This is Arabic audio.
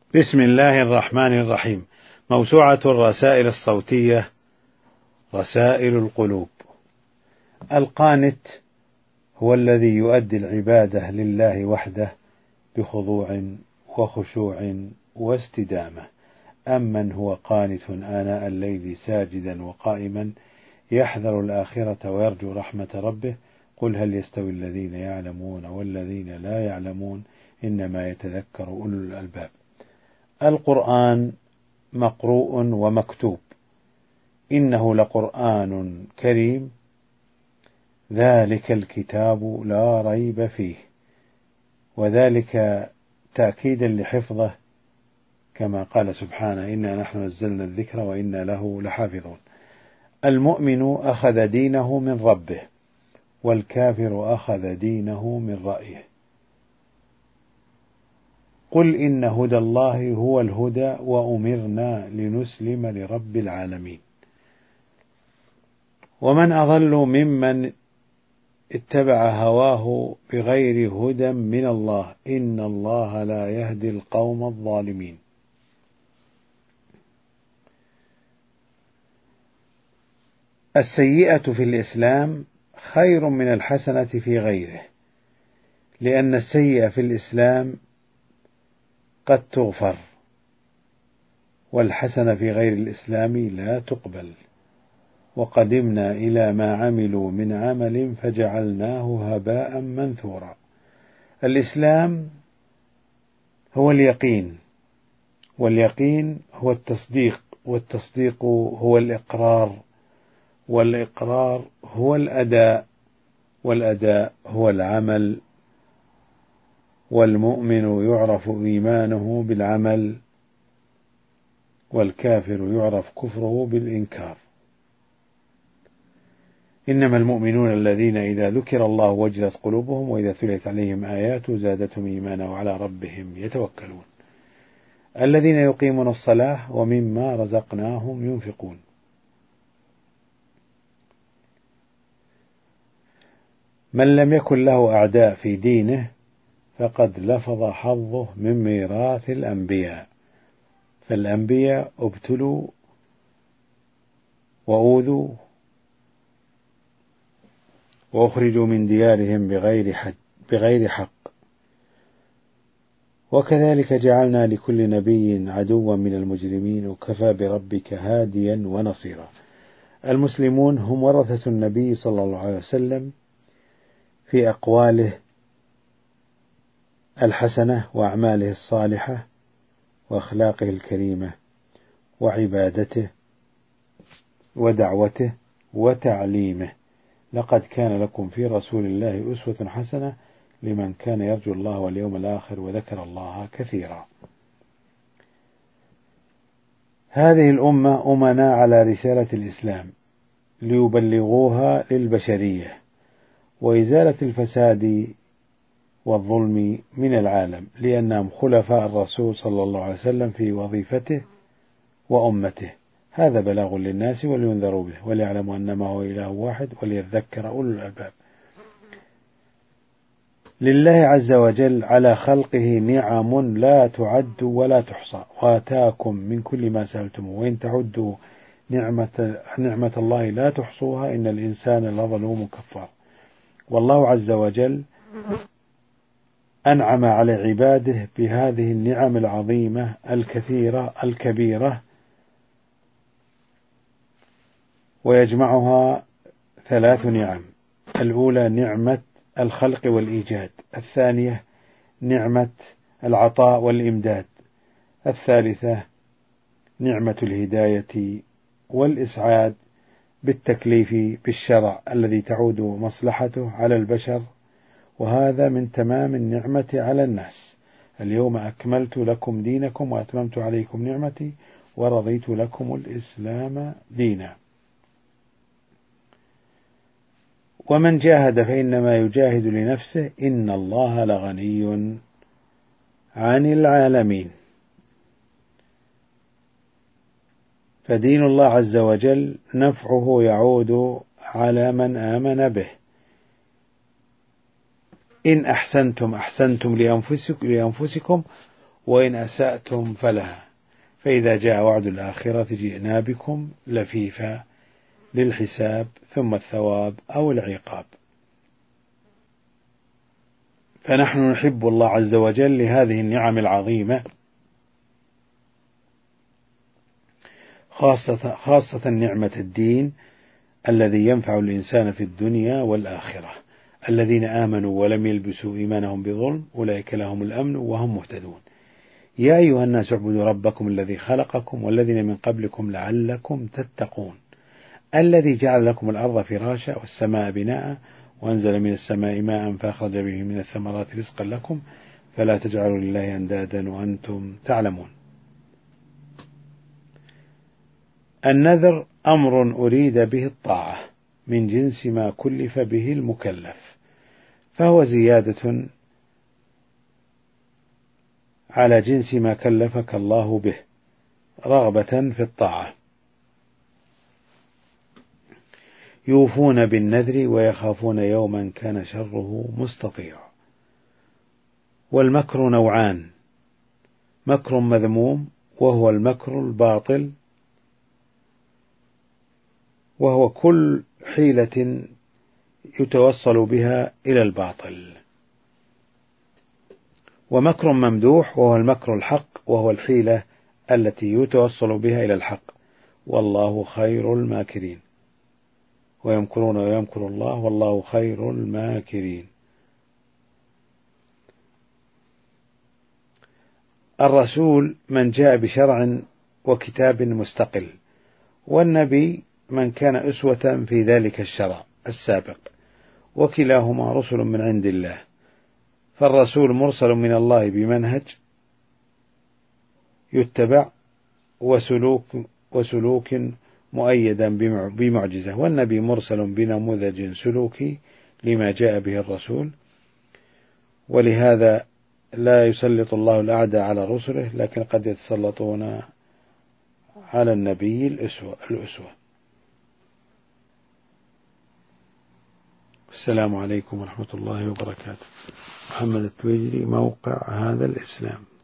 بسم الله الرحمن الرحيم. موسوعة الرسائل الصوتية رسائل القلوب. القانت هو الذي يؤدي العبادة لله وحده بخضوع وخشوع واستدامة. أمن هو قانت آناء الليل ساجدا وقائما يحذر الآخرة ويرجو رحمة ربه. قل هل يستوي الذين يعلمون والذين لا يعلمون إنما يتذكر أولو الألباب. القرآن مقروء ومكتوب، إنه لقرآن كريم، ذلك الكتاب لا ريب فيه، وذلك تأكيدا لحفظه كما قال سبحانه إنا نحن نزلنا الذكر وإنا له لحافظون. المؤمن أخذ دينه من ربه، والكافر أخذ دينه من رأيه. قل إن هدى الله هو الهدى وأمرنا لنسلم لرب العالمين. ومن أضل ممن اتبع هواه بغير هدى من الله إن الله لا يهدي القوم الظالمين. السيئة في الإسلام خير من الحسنة في غيره، لأن السيئة في الإسلام قد تغفر، والحسنة في غير الإسلام لا تقبل. وقدمنا إلى ما عملوا من عمل فجعلناه هباء منثورا. الإسلام هو اليقين، واليقين هو التصديق، والتصديق هو الإقرار، والإقرار هو الأداء، والأداء هو العمل. والمؤمن يعرف إيمانه بالعمل، والكافر يعرف كفره بالإنكار. إنما المؤمنون الذين إذا ذكر الله وجلت قلوبهم وإذا تليت عليهم آياته زادتهم إيمانا وعلى ربهم يتوكلون. الذين يقيمون الصلاة ومما رزقناهم ينفقون. من لم يكن له أعداء في دينه فقد لفظ حظه من ميراث الأنبياء، فالأنبياء ابتلوا وأوذوا وأخرجوا من ديارهم بغير حق، وكذلك جعلنا لكل نبي عدوا من المجرمين وكفى بربك هاديا ونصيرا. المسلمون هم ورثة النبي صلى الله عليه وسلم في أقواله الحسنة وأعماله الصالحة وأخلاقه الكريمة وعبادته ودعوته وتعليمه. لقد كان لكم في رسول الله أسوة حسنة لمن كان يرجو الله واليوم الآخر وذكر الله كثيرا. هذه الأمة أمنا على رسالة الإسلام ليبلغوها للبشرية وإزالة الفساد والظلم من العالم، لأنهم خلفاء الرسول صلى الله عليه وسلم في وظيفته وأمته. هذا بلاغ للناس ولينذروا به وليعلموا أنما هو إله واحد وليذكر أولو الألباب. لله عز وجل على خلقه نعم لا تعد ولا تحصى، وآتاكم من كل ما سألتموه وإن تعدوا نعمة الله لا تحصوها إن الإنسان لظلوم كفار. والله عز وجل أنعم على عباده بهذه النعم العظيمة الكثيرة الكبيرة، ويجمعها 3 نعم. الأولى نعمة الخلق والإيجاد، الثانية نعمة العطاء والإمداد، الثالثة نعمة الهداية والإسعاد بالتكليف بالشرع الذي تعود مصلحته على البشر، وهذا من تمام النعمة على الناس. اليوم أكملت لكم دينكم وأتممت عليكم نعمتي ورضيت لكم الإسلام دينا. ومن جاهد فإنما يجاهد لنفسه إن الله لغني عن العالمين. فدين الله عز وجل نفعه يعود على من آمن به. إن أحسنتم أحسنتم لأنفسكم وإن أسأتم فلها، فإذا جاء وعد الآخرة جئنا بكم لفيفا للحساب ثم الثواب أو العقاب. فنحن نحب الله عز وجل لهذه النعم العظيمة، خاصة نعمة الدين الذي ينفع الإنسان في الدنيا والآخرة. الذين آمنوا ولم يلبسوا إيمانهم بظلم أولئك لهم الأمن وهم مهتدون. يا أيها الناس اعبدوا ربكم الذي خلقكم والذين من قبلكم لعلكم تتقون. الذي جعل لكم الأرض فراشا والسماء بناء وأنزل من السماء ماء فأخرج به من الثمرات رزقا لكم فلا تجعلوا لله أندادا وأنتم تعلمون. النذر أمر أريد به الطاعة من جنس ما كلف به المكلف، فهو زيادة على جنس ما كلفك الله به رغبة في الطاعة. يوفون بالنذر ويخافون يوما كان شره مستطيرا. والمكر نوعان: مكر مذموم وهو المكر الباطل، وهو كل حيلة يتوصل بها إلى الباطل. ومكر ممدوح وهو المكر الحق، وهو الحيلة التي يتوصل بها إلى الحق، والله خير الماكرين. ويمكرون ويمكر الله والله خير الماكرين. الرسول من جاء بشرع وكتاب مستقل، والنبي من كان أسوة في ذلك الشرع السابق، وكلاهما رسل من عند الله. فالرسول مرسل من الله بمنهج يتبع وسلوك مؤيدا بمعجزة، والنبي مرسل بنموذج سلوكي لما جاء به الرسول. ولهذا لا يسلط الله الأعداء على رسله، لكن قد يتسلطون على النبي الأسوة. السلام عليكم ورحمة الله وبركاته. محمد التويجري، موقع هذا الإسلام.